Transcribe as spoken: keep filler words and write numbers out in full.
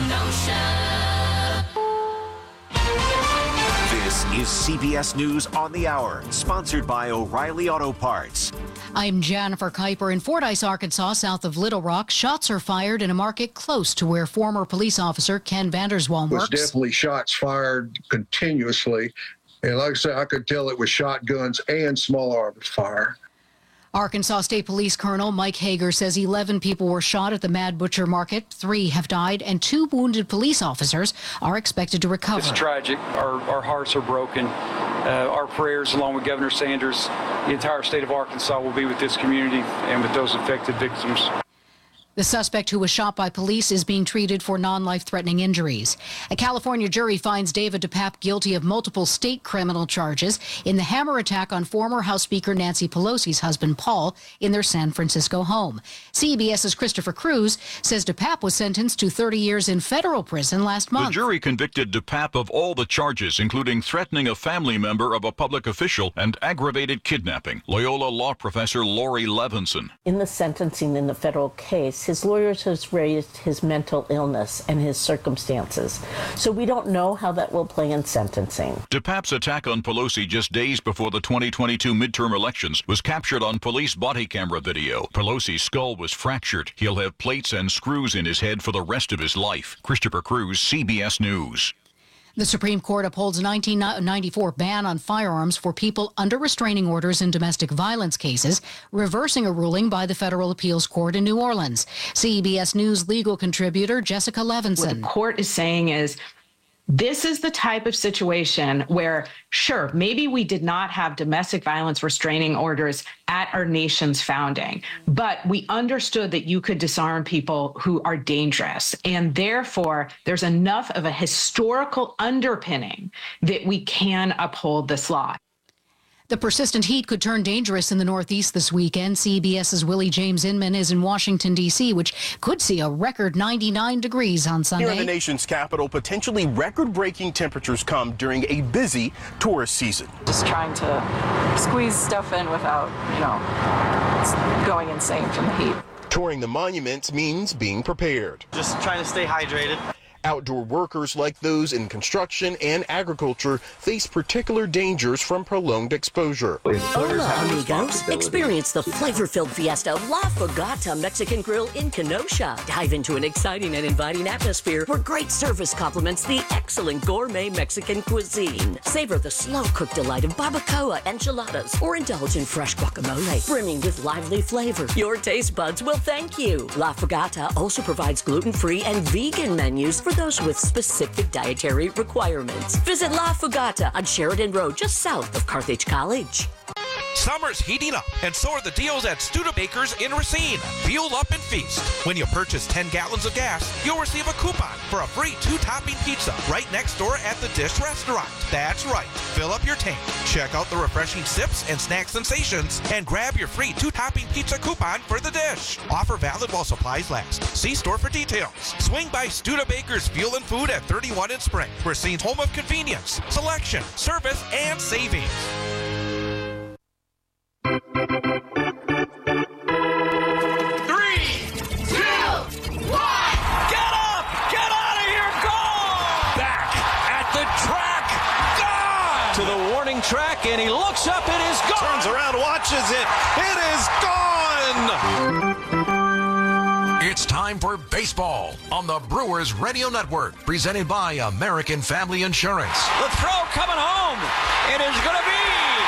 Kenosha. This is C B S News on the Hour, sponsored by O'Reilly Auto Parts. I'm Jennifer Kuiper in Fordyce, Arkansas, south of Little Rock. Shots are fired in a market close to where former police officer Ken Vanderswalm It was works. definitely shots fired continuously. And like I said, I could tell it was shotguns and small arms fire. Arkansas State Police Colonel Mike Hager says eleven people were shot at the Mad Butcher Market. Three have died, and two wounded police officers are expected to recover. It's tragic. Our, our hearts are broken. Uh, our prayers, along with Governor Sanders, the entire state of Arkansas will be with this community and with those affected victims. The suspect who was shot by police is being treated for non-life-threatening injuries. A California jury finds David DePape guilty of multiple state criminal charges in the hammer attack on former House Speaker Nancy Pelosi's husband, Paul, in their San Francisco home. CBS's Christopher Cruz says DePape was sentenced to thirty years in federal prison last month. The jury convicted DePape of all the charges, including threatening a family member of a public official and aggravated kidnapping. Loyola law professor Lori Levinson. In the sentencing in the federal case, his lawyers has raised his mental illness and his circumstances. So we don't know how that will play in sentencing. DePape's attack on Pelosi just days before the twenty twenty-two midterm elections was captured on police body camera video. Pelosi's skull was fractured. He'll have plates and screws in his head for the rest of his life. Christopher Cruz, C B S News. The Supreme Court upholds a nineteen ninety-four ban on firearms for people under restraining orders in domestic violence cases, reversing a ruling by the Federal Appeals Court in New Orleans. C B S News legal contributor Jessica Levinson. What the court is saying is, this is the type of situation where, sure, maybe we did not have domestic violence restraining orders at our nation's founding, but we understood that you could disarm people who are dangerous. And therefore, there's enough of a historical underpinning that we can uphold this law. The persistent heat could turn dangerous in the Northeast this weekend. CBS's Willie James Inman is in Washington, D C, which could see a record ninety-nine degrees on Sunday. Here in the nation's capital, potentially record-breaking temperatures come during a busy tourist season. Just trying to squeeze stuff in without, you know, going insane from the heat. Touring the monuments means being prepared. Just trying to stay hydrated. Outdoor workers like those in construction and agriculture face particular dangers from prolonged exposure. Hola, amigos. Experience the flavor-filled fiesta La Fogata Mexican Grill in Kenosha. Dive into an exciting and inviting atmosphere where great service complements the excellent gourmet Mexican cuisine. Savor the slow-cooked delight of barbacoa enchiladas or indulge in fresh guacamole, brimming with lively flavor. Your taste buds will thank you. La Fogata also provides gluten-free and vegan menus for those with specific dietary requirements. Visit La Fogata on Sheridan Road, just south of Carthage College. Summer's heating up, and so are the deals at Studebaker's in Racine. Fuel up and feast. When you purchase ten gallons of gas, you'll receive a coupon for a free two-topping pizza right next door at the Dish Restaurant. That's right. Fill up your tank. Check out the refreshing sips and snack sensations, and grab your free two-topping pizza coupon for the Dish. Offer valid while supplies last. See store for details. Swing by Studebaker's Fuel and Food at thirty-one in Spring. Racine's home of convenience, selection, service, and savings. Three, two, one. Get up! Get out of here! Gone! Back at the track. Gone! To the warning track, and he looks up. It is gone. Turns around, watches it. It is gone! It's time for baseball on the Brewers Radio Network, presented by American Family Insurance. The throw coming home. It is going to be